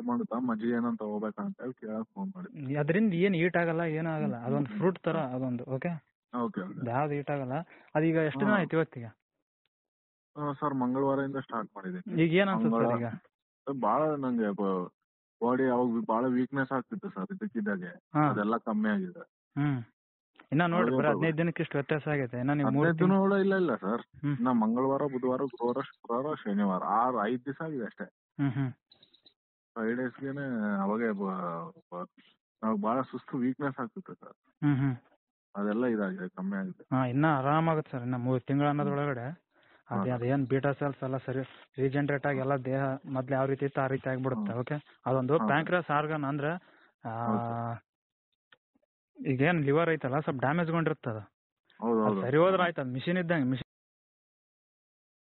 ಮಾಡುತ್ತಾ ಮಜ್ಜಿಗೆ ಏನಂತ ಹೋಗ್ಬೇಕಂತ ಹೇಳಿ ಕೇಳಕ್ ಫೋನ್ ಮಾಡಿದ್ದೆ. ಅದರಿಂದ ಏನು ಈಟ್ ಆಗಲ್ಲ, ಏನೂ ಆಗಲ್ಲ. ಅದೊಂದು ಫ್ರೂಟ್ ತರ ಅದೊಂದು. ಓಕೆ, ಓಕೆ ಯಾವ್ದು ಈಟ್ ಆಗಲ್ಲ. ಅದೀಗ ಎಷ್ಟು ದಿನ ಆಯ್ತು ಇವತ್ತಿಗೆ? ಸರ್ ಮಂಗಳವಾರದಿಂದ ಸ್ಟಾರ್ಟ್ ಮಾಡಿದ್ದೀನಿ. ಈಗ ಏನ್ ಅನ್ಸುತ್ತೆ ಸರ್ ಈಗ? ಭಾಳ ನಂಗೆ ಬಾಡಿ ಅವಾಗ ಭಾಳ ವೀಕ್ನೆಸ್ ಆಗ್ತಿತ್ತು ಸರ್, ಇದಕ್ಕಿದ್ದಾಗೆ ಅದೆಲ್ಲ ಕಮ್ಮಿ ಆಗಿದೆ. ಇನ್ನ ನೋಡ್ರಿ ಬರೀ 15 ದಿನಕ್ಕೆ ಇಷ್ಟು ವ್ಯತ್ಯಾಸ ಆಗೈತೆ. ಇನ್ನ ನೀವು 15 ದಿನ ಇಲ್ಲ ಸರ್, ಇನ್ನ ಮಂಗಳವಾರ, ಬುಧವಾರ, ಗುರುವಾರ, ಶುಕ್ರವಾರ, ಶನಿವಾರ 5 ದಿವಸ ಆಗಿದೆ ಅಷ್ಟೇ. 5 ಡೇಸ್ಗೆನೆ ಅವಾಗೆ ನಾವು ಭಾಳ ಸುಸ್ತು ವೀಕ್ನೆಸ್ ಆಗ್ತಿತ್ತು ಸರ್. ಅದೆಲ್ಲ ಇದಾಗಿದೆ, ಕಮ್ಮಿ ಆಗಿದೆ. ಇನ್ನ ಆರಾಮಾಗುತ್ತೆ ಸರ್. ಇನ್ನ 3 ತಿಂಗಳ ಅನ್ನೋದ್ರೊಳಗಡೆ ಅದೇನ್ ಬೀಟಾ ಸೆಲ್ಸ್ ಎಲ್ಲ ಸರಿ ರೀಜನರೇಟ್ ಆಗಿ ಎಲ್ಲ ದೇಹ ಮೊದ್ಲು ಯಾವ ರೀತಿ ಇತ್ತು ಆ ರೀತಿ ಆಗ್ಬಿಡುತ್ತೆ. ಓಕೆ, ಅದೊಂದು ಪ್ಯಾಂಕ್ರಿಯಾಸ್ ಆರ್ಗನ್ ಅಂದ್ರೆ ಈಗೇನ್ ಲಿವರ್ ಐತಲ್ಲ ಸ್ವಲ್ಪ ಡ್ಯಾಮೇಜ್ ಗೊಂಡಿರ್ತದ. ಸರಿ ಹೋದ್ರೆ ಆಯ್ತು, ಅದು ಮಿಷಿನ್ ಇದ್ದಂಗೆ.